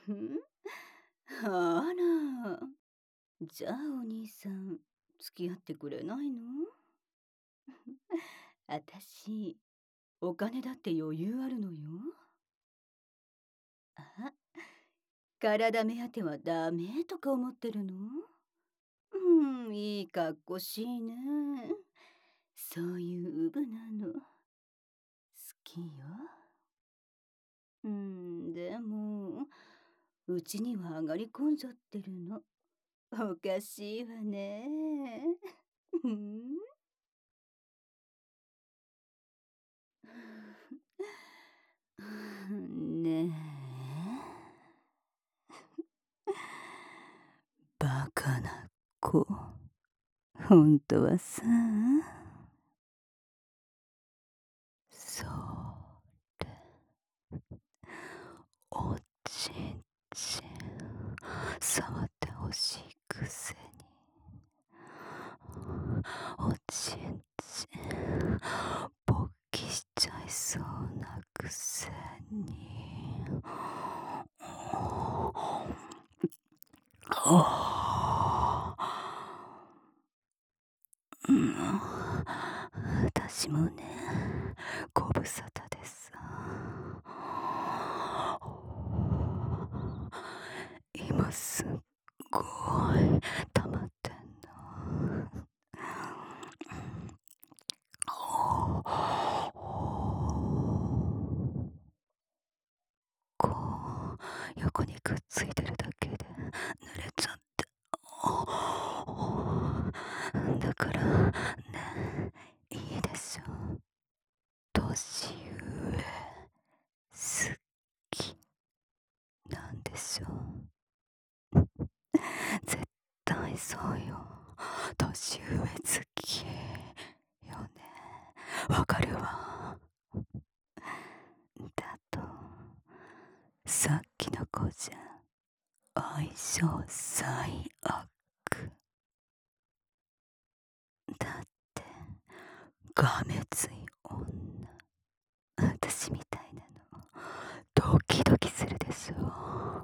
んあら、じゃあお兄さん、付き合ってくれないの？あたし、お金だって余裕あるのよ。あ、体目当てはダメとか思ってるの？いいかっこしいね。そういうウブなの。好きよ。でも、うちには上がり込んじゃってるの。おかしいわね。うん。ねえ、バカな子。本当はさ、それ、おちんちん、触ってほしいくせに。おちんちん、勃起しちゃいそうなくせに。私もね、ご無沙汰です。今すっごい溜まってんの。こう、横にくっついてるだけで濡れちゃって。だからね、いいでしょ。年上好きなんでしょ。絶対そうよ。年上好きよね。わかるわ。だと、さっきの子じゃ相性最悪。だってがめつい女、私みたいなのドキドキするでしょ。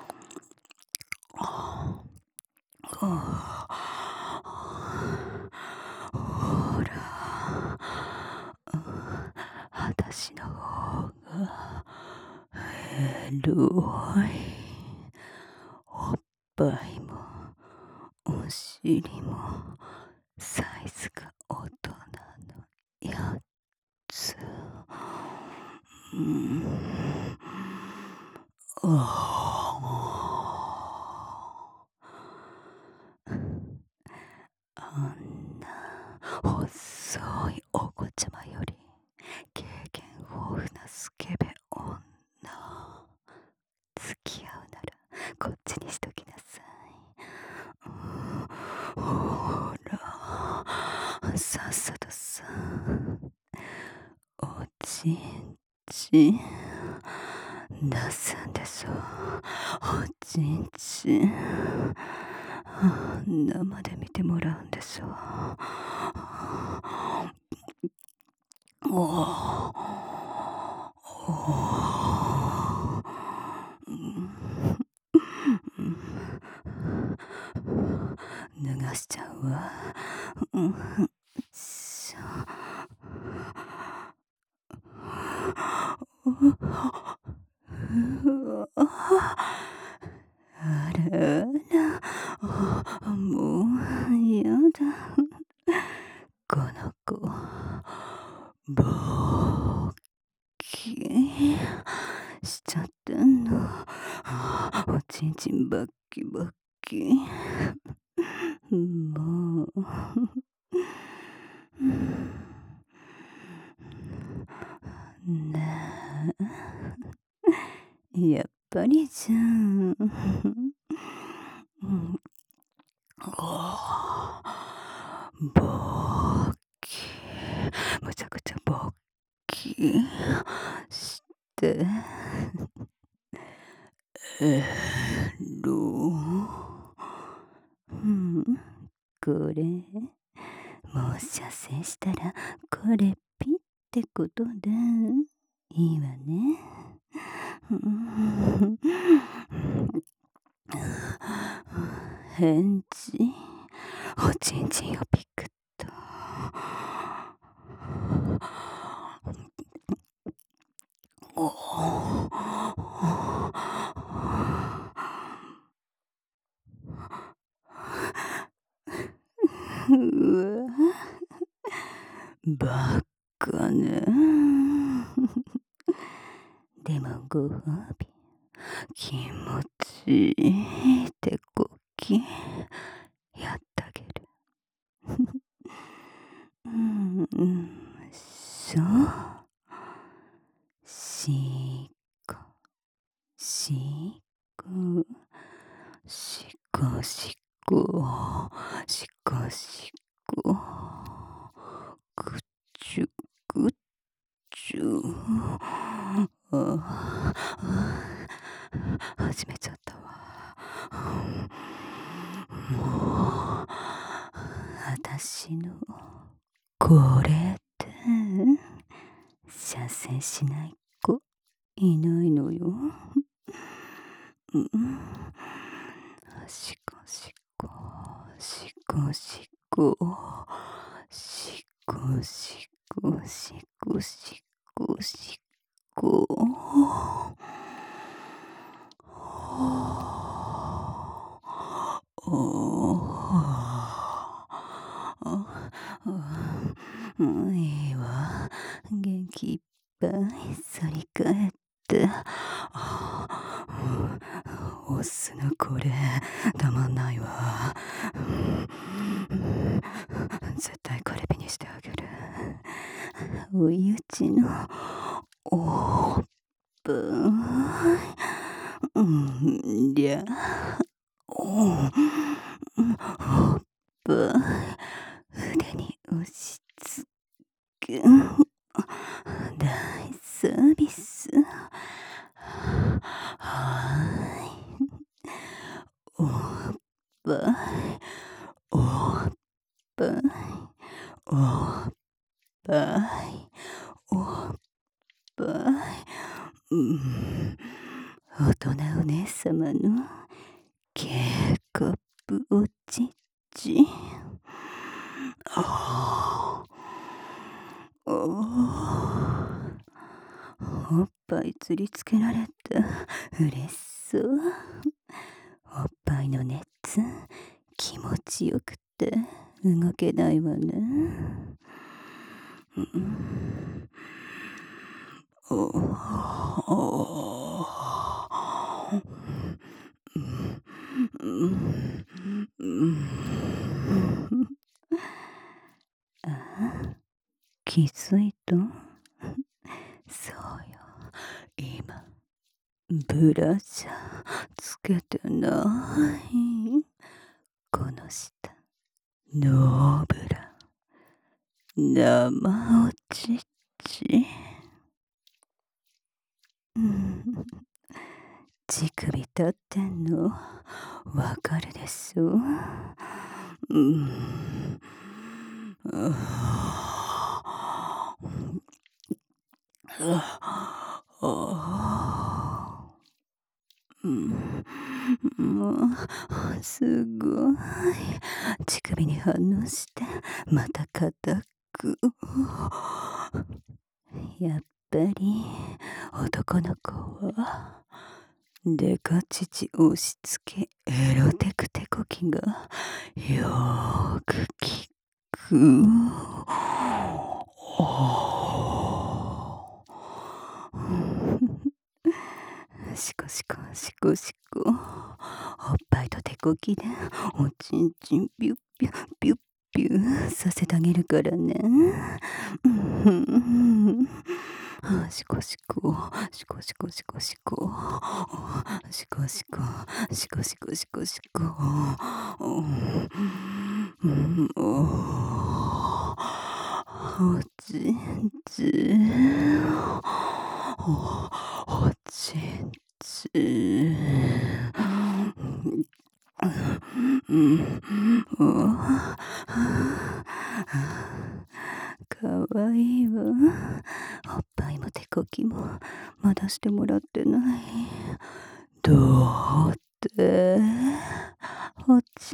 ほら、私の方がエロい。おっぱいもお尻もサイズが大人のやつ。うん。あんな細いお子ちゃまより経験豊富なスケベ女、付き合うならこっちにしときなさい。ほら、さっさとさ、おちんちん出すんでしょ。おちんちん生で見てもらうんでしょ。お脱がしちゃうわ。しょ。あらあら、もうやだ。この子、勃起しちゃってんの。おちんちんバッキバッキ。もう。ねえ、やっぱりじゃん。勃起、むちゃくちゃ勃起して、エロ。これ、もう射精したらこれピッってことでいいわね。 返事。おちんちんをピクッと。おうわ、バカね。でもご褒美、気持ちいい手こきやってあげる。そう。しこ、しこ、しこしこ、しこしこ、ぐちゅぐちゅ。始めちゃったわ。もう、私のこれって射精しない子いないのよ。しこしこ、しこしこ、しこしこ、しこしこ、しこ。いいわ。元気いっぱい反り返って。オスのこれ、たまんないわ。絶対これ火にしてあげる。お湯ちのおっぱい。りゃ、おっぱい。腕に押しつけ。大サービス。はい。おっぱい、おっぱい、おっぱい、おっぱい。大人お姉様のケーカップおちち。おっぱいつりつけられた。嬉しそう。おっぱいの熱気持ちよくて動けないわね。気づいた？そうよ、今ブラジャーつけてない。この下ノーブラ、生おちち。乳首立ってんのわかるでしょ。すごい。乳首に反応してまた固く。やっぱり男の子はデカ乳押し付けエロテクテコキがよーく効く。しこしこしこしこ、おっぱいと手こきでおちんちんピュッピュッピュッピュッさせてあげるからね。しこしこしこしこしこしこしこしこしこしこしこしこ。おちんちん、おちんちん。かわいいわ。おっぱいも手こきもまだしてもらってない。どうっておち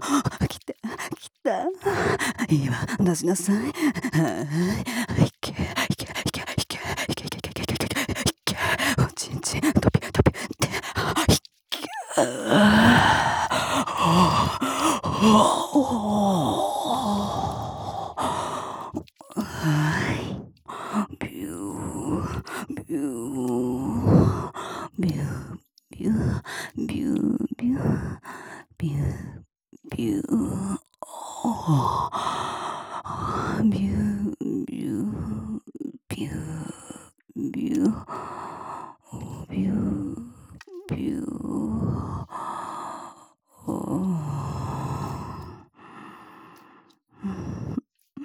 来た、来た。いいわ、出しなさい。はい、いけ、いけ、いけ、いけ、いけ、いけ、いけ、いけ、いけ、いけ、おちんちん、とび、とび、って、いけ、はい。ビュー、ビュー、ビュー、ビュー、ビュー、ビュー、ビュー、ビュー、ビュー、ビュー、ビュー、ビュー、ビュー、ビュー。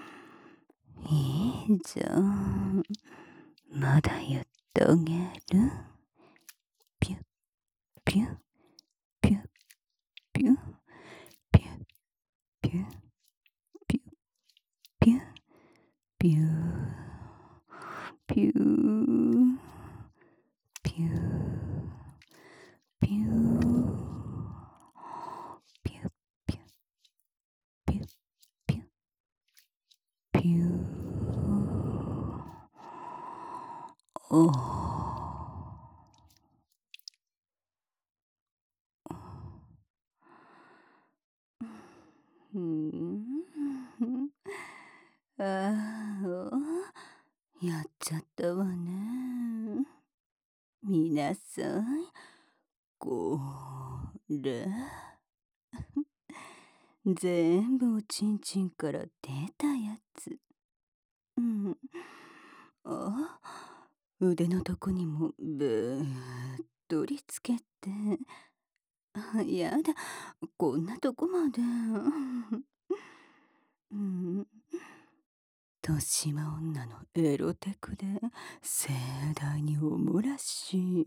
いいじゃん。まだ言っとげる。ピュッピュッピュッピュッピュッピュッピュッピュッピューピューピューピューピュッピュッピュッピュッピューおー。ああ、やっちゃったわね。みなさい、これ。全部おちんちんから出たやつ。うん。あ、腕のとこにもべっとりつけて。やだ、こんなとこまで。うん。年は女のエロテクで盛大におもらし。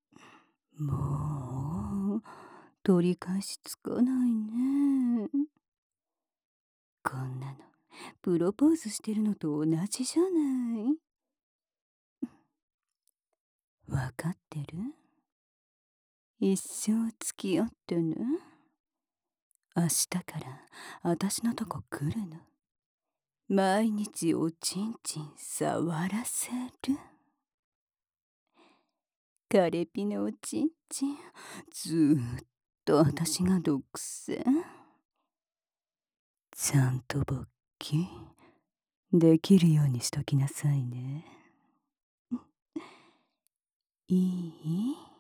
もう取り返しつかないね。こんなのプロポーズしてるのと同じじゃない。わかってる？一生付き合ってね。明日から私のとこ来るの。毎日おちんちん触らせる。カレピのおちんちんずーっと私が独占。ちゃんと勃起できるようにしときなさいね。いい？